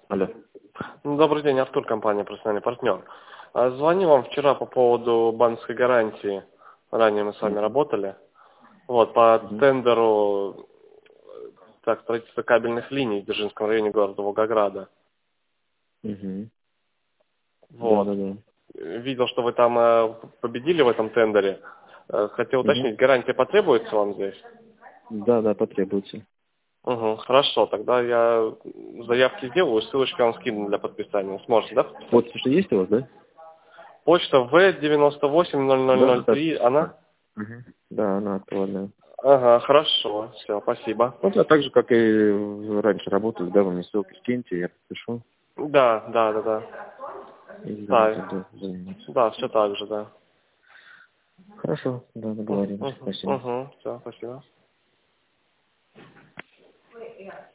Алло. Ну, добрый день, Артур, компания «Профессиональный партнер». Звоню вам вчера по поводу банковской гарантии. Ранее мы с вами работали. Вот, по Угу. тендеру строительства кабельных линий в Дзержинском районе города Волгограда. Угу. Да, Вот. да, да. Видел, что вы там победили в этом тендере. Хотел Угу. уточнить, гарантия потребуется вам здесь? Да, да, потребуется. Угу, хорошо, тогда я заявки сделаю, ссылочку вам скину для подписания. Сможете, да, подписать? Вот что есть у вас, да? Почта Да, да, V98003, да. она? Угу. Да, она актуальная. Ага, хорошо, все, спасибо. Вот я так же, как и раньше работал, да, вы мне ссылки скиньте, я подпишу. Да, да, да, да. И будем Да, тогда заниматься. да, все так же, да. Хорошо, да, договорились. Угу, Спасибо. угу, все, спасибо.